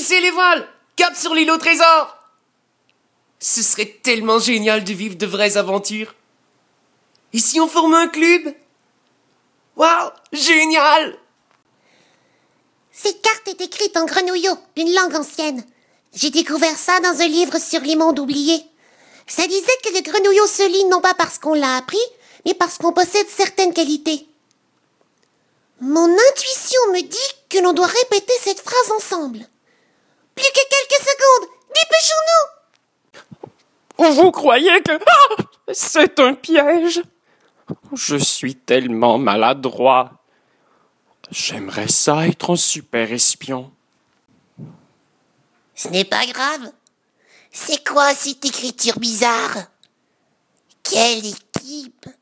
Hissez les voiles! Cap sur l'île au trésor! Ce serait tellement génial de vivre de vraies aventures. Et si on formait un club? Waouh! Génial! Cette carte est écrite en grenouillot, une langue ancienne. J'ai découvert ça dans un livre sur les mondes oubliés. Ça disait que le grenouillot se lit non pas parce qu'on l'a appris, mais parce qu'on possède certaines qualités. Mon intuition me dit que l'on doit répéter cette phrase ensemble. Plus que quelques secondes, dépêchons-nous! Vous croyez que... Ah, c'est un piège? Je suis tellement maladroit. J'aimerais ça être un super espion. Ce n'est pas grave. C'est quoi cette écriture bizarre? Quelle équipe?